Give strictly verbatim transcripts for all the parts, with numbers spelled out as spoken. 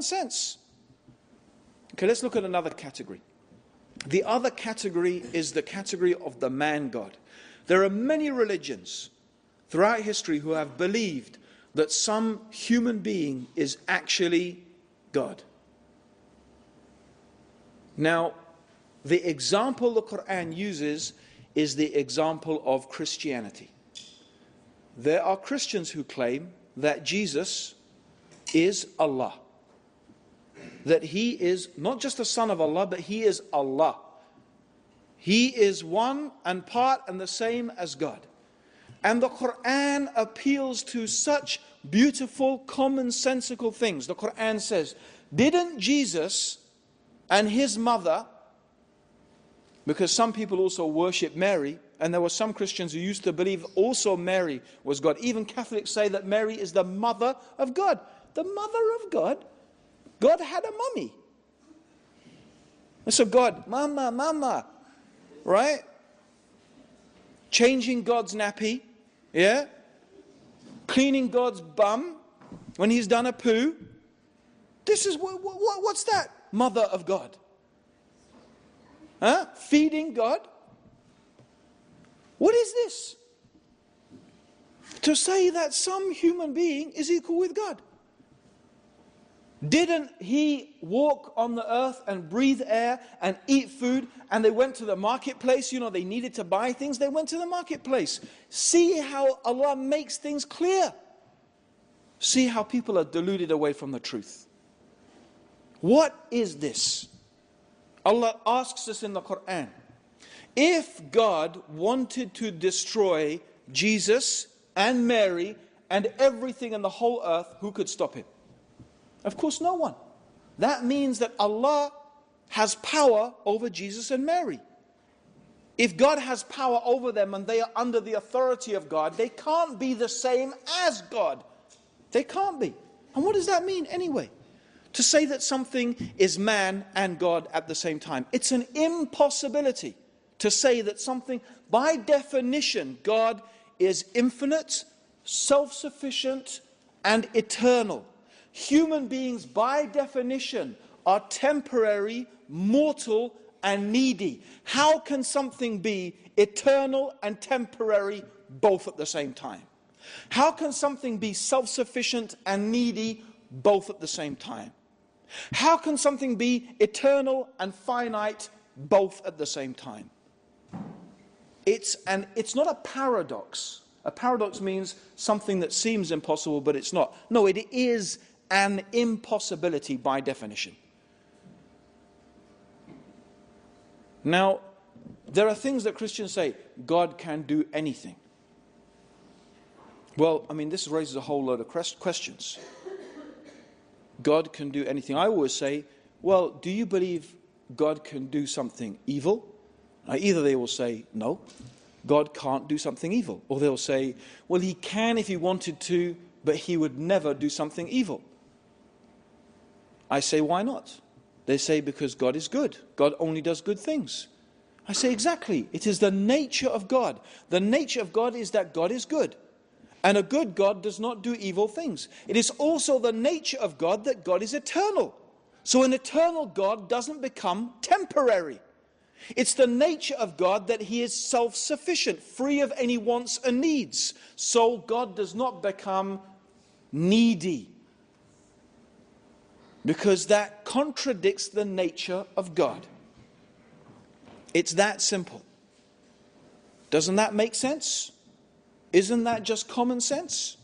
sense. Okay, let's look at another category. The other category is the category of the man God. There are many religions throughout history who have believed that some human being is actually God. Now, the example the Quran uses is the example of Christianity. There are Christians who claim that Jesus is Allah. That he is not just the son of Allah, but he is Allah. He is one and part and the same as God. And the Quran appeals to such beautiful, commonsensical things. The Quran says, didn't Jesus and his mother, because some people also worship Mary, and there were some Christians who used to believe also Mary was God. Even Catholics say that Mary is the mother of God. The mother of God? God had a mummy. And so God, mama, mama, right? Changing God's nappy, yeah? Cleaning God's bum when he's done a poo. This is, what, what, what's that? Mother of God. Huh? Feeding God. What is this? To say that some human being is equal with God. Didn't he walk on the earth and breathe air and eat food? And they went to the marketplace. You know, they needed to buy things. They went to the marketplace. See how Allah makes things clear. See how people are deluded away from the truth. What is this? Allah asks us in the Quran, if God wanted to destroy Jesus and Mary and everything in the whole earth, who could stop him? Of course, no one. That means that Allah has power over Jesus and Mary. If God has power over them and they are under the authority of God, they can't be the same as God. They can't be. And what does that mean anyway? To say that something is man and God at the same time. It's an impossibility to say that something, by definition, God is infinite, self-sufficient, and eternal. Human beings, by definition, are temporary, mortal, and needy. How can something be eternal and temporary both at the same time? How can something be self-sufficient and needy both at the same time? How can something be eternal and finite both at the same time? It's, and it's not a paradox. A paradox means something that seems impossible, but it's not. No, it is an impossibility by definition. Now, there are things that Christians say, God can do anything. Well, I mean, this raises a whole load of questions. God can do anything. I always say, well, do you believe God can do something evil? Now, either they will say, no, God can't do something evil. Or they'll say, well, he can if he wanted to, but he would never do something evil. I say, why not? They say, because God is good. God only does good things. I say, exactly. It is the nature of God. The nature of God is that God is good. And a good God does not do evil things. It is also the nature of God that God is eternal. So an eternal God doesn't become temporary. It's the nature of God that he is self-sufficient, free of any wants and needs. So God does not become needy. Because that contradicts the nature of God. It's that simple. Doesn't that make sense? Isn't that just common sense?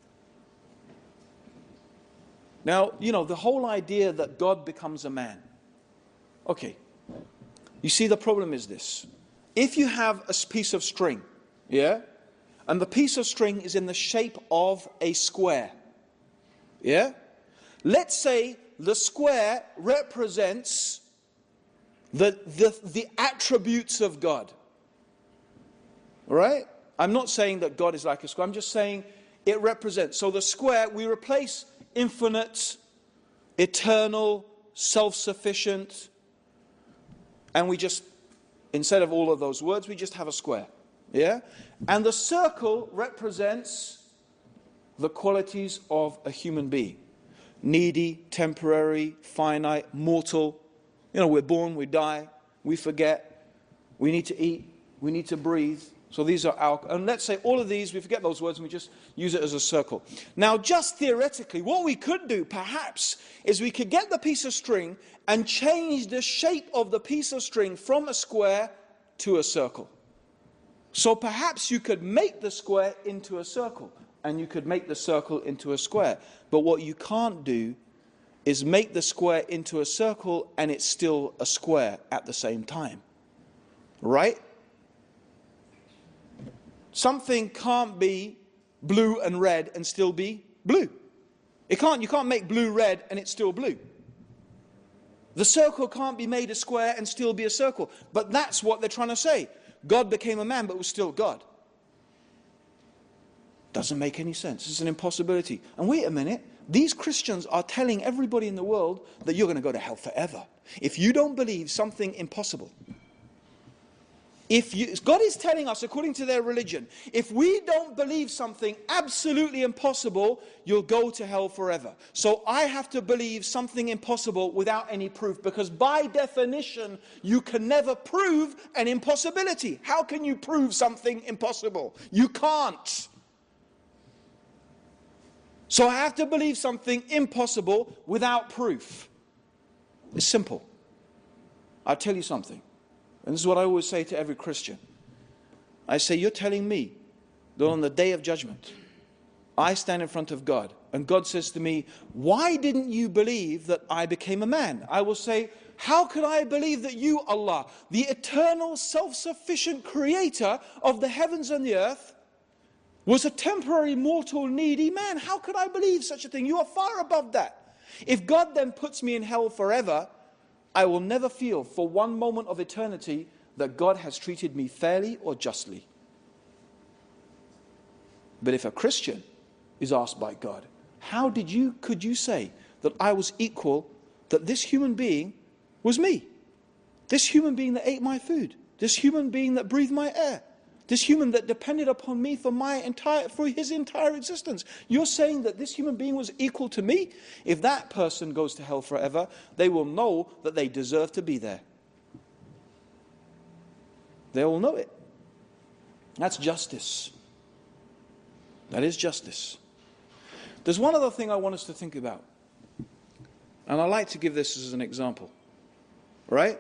Now, you know, the whole idea that God becomes a man. Okay. You see, the problem is this. If you have a piece of string, yeah, and the piece of string is in the shape of a square, yeah, let's say the square represents the, the, the attributes of God. All right? I'm not saying that God is like a square. I'm just saying it represents. So the square, we replace infinite, eternal, self-sufficient, and we just, instead of all of those words, we just have a square. Yeah? And the circle represents the qualities of a human being. needy, temporary, finite, mortal. You know, we're born, we die, we forget, we need to eat, we need to breathe. So these are our, and let's say all of these, we forget those words and we just use it as a circle. Now, just theoretically, what we could do, perhaps, is we could get the piece of string and change the shape of the piece of string from a square to a circle. So perhaps you could make the square into a circle, and you could make the circle into a square. But what you can't do is make the square into a circle and it's still a square at the same time. Right? Something can't be blue and red and still be blue. It can't, you can't make blue red and it's still blue. The circle can't be made a square and still be a circle. But that's what they're trying to say. God became a man but was still God. Doesn't make any sense. It's an impossibility. And wait a minute, these Christians are telling everybody in the world that you're going to go to hell forever if you don't believe something impossible. If you, God is telling us, according to their religion, if we don't believe something absolutely impossible, you'll go to hell forever. So I have to believe something impossible without any proof, because by definition, you can never prove an impossibility. How can you prove something impossible? You can't. So I have to believe something impossible without proof. It's simple. I'll tell you something. And this is what I always say to every Christian. I say, you're telling me that on the day of judgment, I stand in front of God, and God says to me, why didn't you believe that I became a man? I will say, how could I believe that you, Allah, the eternal, self-sufficient creator of the heavens and the earth, was a temporary, mortal, needy man? How could I believe such a thing? You are far above that. If God then puts me in hell forever, I will never feel for one moment of eternity that God has treated me fairly or justly. But if a Christian is asked by God, how did you, could you say that I was equal, that this human being was me? This human being that ate my food, this human being that breathed my air, this human that depended upon me for my entire, for his entire existence. You're saying that this human being was equal to me? If that person goes to hell forever, they will know that they deserve to be there. They will know it. That's justice. That is justice. There's one other thing I want us to think about. And I like to give this as an example. Right?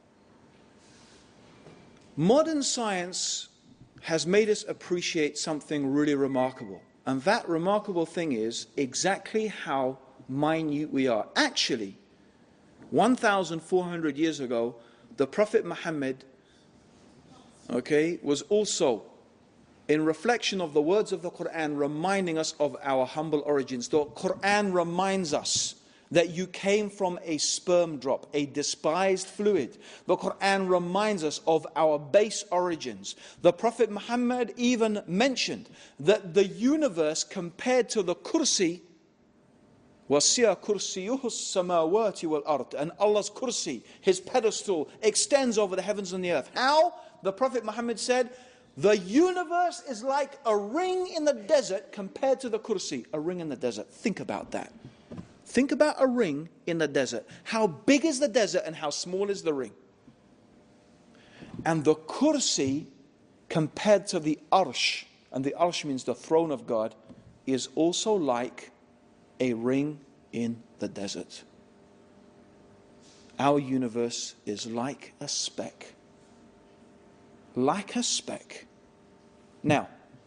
Modern science has made us appreciate something really remarkable. And that remarkable thing is exactly how minute we are. Actually, one thousand four hundred years ago, the Prophet Muhammad, okay, was also, in reflection of the words of the Quran, reminding us of our humble origins. The Quran reminds us that you came from a sperm drop, a despised fluid. The Quran reminds us of our base origins. The Prophet Muhammad even mentioned that the universe compared to the kursi, وَسِيَ كُرْسِيُهُ السَّمَاوَاتِ وَالْأَرْضِ, and Allah's kursi, his pedestal, extends over the heavens and the earth. How? The Prophet Muhammad said, the universe is like a ring in the desert compared to the kursi. A ring in the desert. Think about that. Think about a ring in the desert. How big is the desert and how small is the ring? And the kursi compared to the arsh, and the arsh means the throne of God, is also like a ring in the desert. Our universe is like a speck. Like a speck. Now,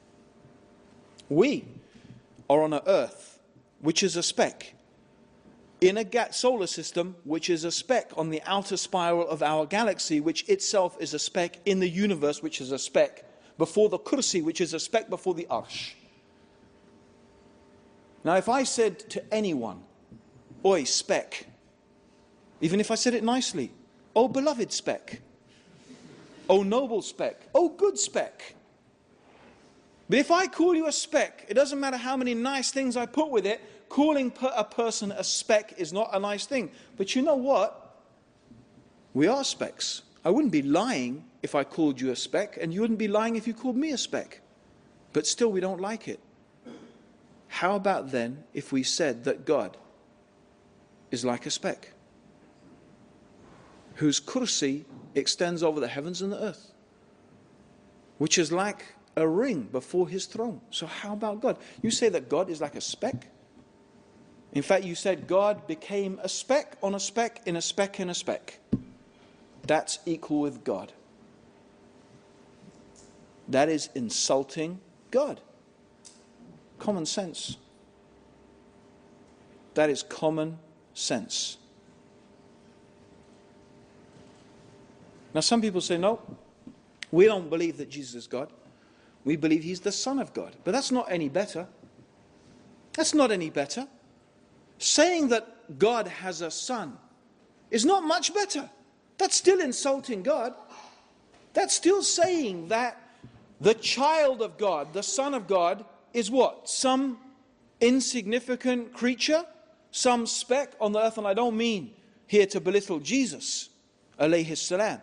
we are on an earth which is a speck, in a solar system which is a speck on the outer spiral of our galaxy, which itself is a speck in the universe, which is a speck before the kursi, which is a speck before the arsh. Now, if I said to anyone, oi, speck, even if I said it nicely, oh, beloved speck, oh, noble speck, oh, good speck. But if I call you a speck, it doesn't matter how many nice things I put with it, calling a person a speck is not a nice thing. But you know what? We are specks. I wouldn't be lying if I called you a speck, and you wouldn't be lying if you called me a speck. But still, we don't like it. How about then if we said that God is like a speck, whose kursi extends over the heavens and the earth, which is like a ring before his throne. So how about God? You say that God is like a speck? In fact, you said God became a speck on a speck in a speck in a speck. That's equal with God. That is insulting God. Common sense. That is common sense. Now some people say, no, we don't believe that Jesus is God. We believe he's the Son of God. But that's not any better. That's not any better. Saying that God has a son is not much better. That's still insulting God. That's still saying that the child of God, the Son of God, is what? Some insignificant creature? Some speck on the earth? And I don't mean here to belittle Jesus, alayhi salam.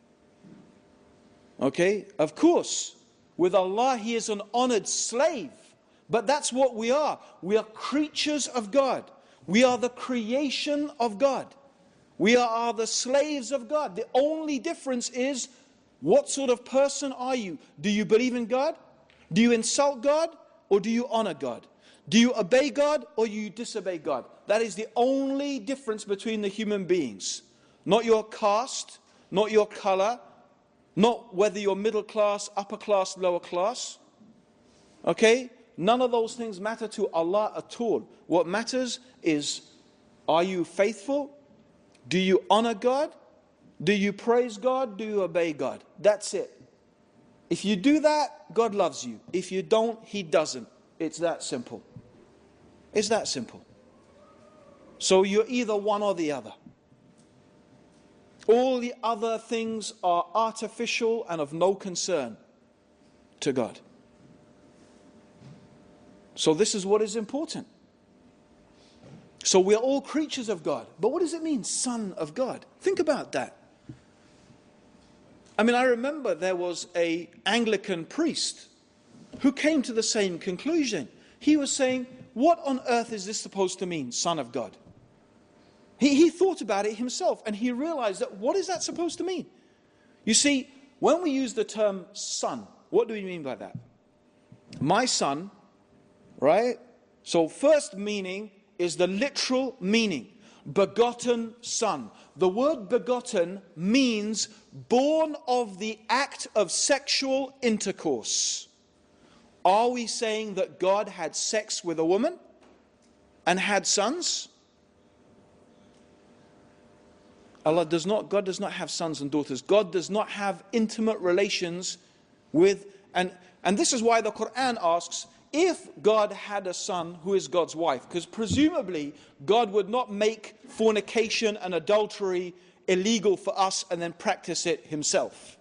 Okay? Of course, with Allah, he is an honored slave. But that's what we are. We are creatures of God. We are the creation of God. We are the slaves of God. The only difference is, what sort of person are you? Do you believe in God? Do you insult God? Or do you honor God? Do you obey God or you disobey God? That is the only difference between the human beings. Not your caste, not your color, not whether you're middle class, upper class, lower class. Okay? None of those things matter to Allah at all. What matters is, are you faithful? Do you honor God? Do you praise God? Do you obey God? That's it. If you do that, God loves you. If you don't, he doesn't. It's that simple. It's that simple. So you're either one or the other. All the other things are artificial and of no concern to God. So this is what is important. So we're all creatures of God. But what does it mean, son of God? Think about that. I mean, I remember there was an Anglican priest who came to the same conclusion. He was saying, what on earth is this supposed to mean, son of God? He, he thought about it himself and he realized that, what is that supposed to mean? You see, when we use the term son, what do we mean by that? My son, right? So first meaning is the literal meaning. Begotten son. The word begotten means born of the act of sexual intercourse. Are we saying that God had sex with a woman and had sons? Allah does not, God does not have sons and daughters. God does not have intimate relations with, and, and this is why the Quran asks, if God had a son who is God's wife, because presumably God would not make fornication and adultery illegal for us and then practice it himself.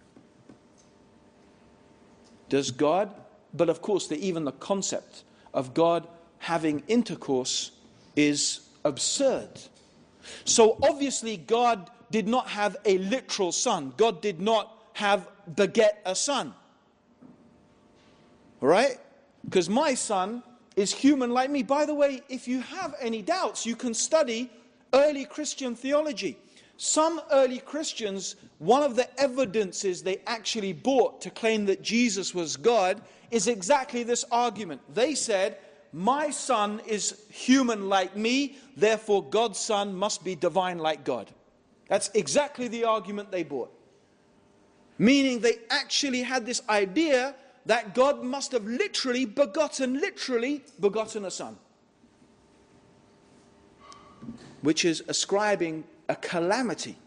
Does God? But of course, the, even the concept of God having intercourse is absurd. So obviously God did not have a literal son. God did not have beget a son. Right? Because my son is human like me. By the way, if you have any doubts, you can study early Christian theology. Some early Christians, one of the evidences they actually brought to claim that Jesus was God is exactly this argument. They said, my son is human like me, therefore God's son must be divine like God. That's exactly the argument they brought. Meaning they actually had this idea that God must have literally begotten, literally begotten a son. Which is ascribing a calamity